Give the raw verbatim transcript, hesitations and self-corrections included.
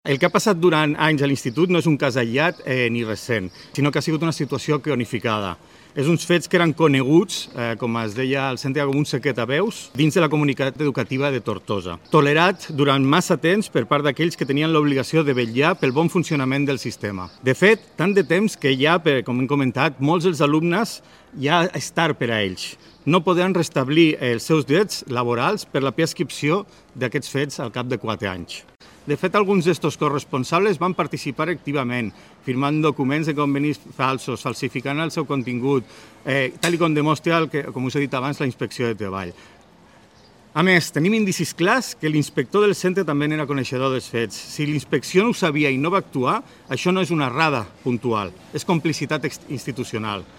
El que ha passat durant anys a l'institut no és un cas aïllat eh, ni recent, sinó que ha sigut una situació cronificada. És uns fets que eren coneguts, eh, com es deia al centre, com un secret a veus, dins de la comunitat educativa de Tortosa. Tolerat durant massa temps per part d'aquells que tenien l'obligació de vetllar pel bon funcionament del sistema. De fet, tant de temps que ja, per, com hem comentat, molts dels alumnes ja és tard per a ells. No podran restablir els seus drets laborals per la prescripció d'aquests fets al cap de quatre anys. De fet, alguns d'estos corresponsables van participar activament, firmant documents de convenis falsos, falsificant el seu contingut, eh, tal com demostra, el que, com us he dit abans, la inspecció de treball. A més, tenim indicis clars que l'inspector del centre també n'era coneixedor dels fets. Si l'inspecció no ho sabia i no va actuar, això no és una errada puntual, és complicitat institucional.